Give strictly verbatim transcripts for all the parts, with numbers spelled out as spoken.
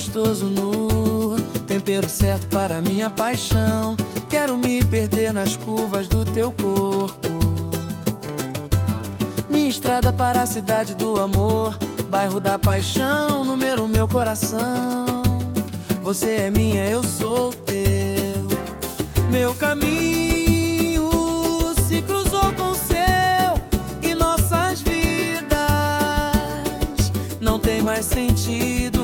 gostoso nu, tempero certo para minha paixão. Quero me perder nas curvas do teu corpo. Minha estrada para a cidade do amor, bairro da paixão, número meu coração. Você é minha, eu sou teu. Meu caminho se cruzou com o seu e nossas vidas não tem mais sentido.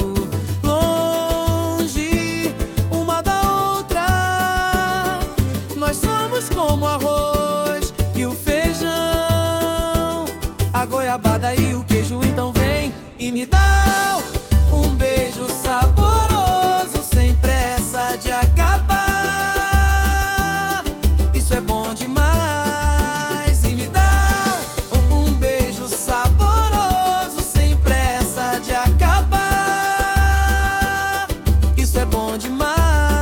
Longe uma da outra, nós somos como o arroz e o feijão, a goiabada e o queijo. Então vem e me dá um beijo saboroso, sem pressa de acabar. Isso é bom demais. E me dá um beijo saboroso, sem pressa de acabar. Isso é bom demais.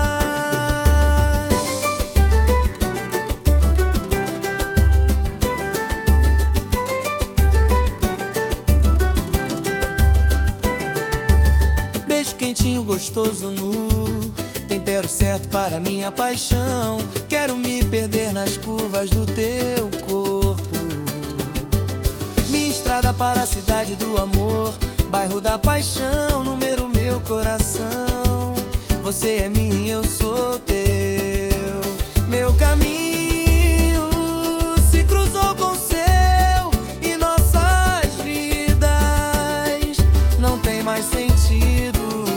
Beijo quentinho, gostoso nu, tempero certo para minha paixão. Quero me perder nas curvas do teu corpo. Minha estrada para a cidade do amor, bairro da paixão, número meu coração. Você é minha e eu sou teu. Meu caminho se cruzou com o seu e nossas vidas não tem mais sentido.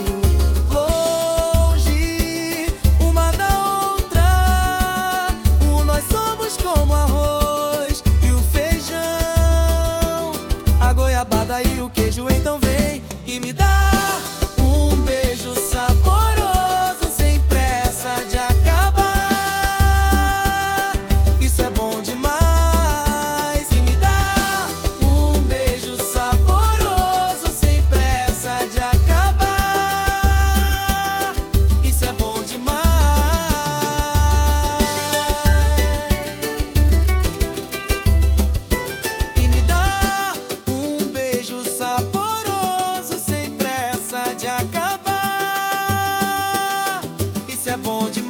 Longe uma da outra, o nós somos como arroz e o feijão, a goiabada e o queijo. Então vem e me dá um beijo saboroso, sem pressa de acabar. Isso é bom demais. E me dá um beijo saboroso, sem pressa de acabar. Isso é bom demais. E me dá um beijo saboroso, sem pressa de acabar. Isso é bom demais.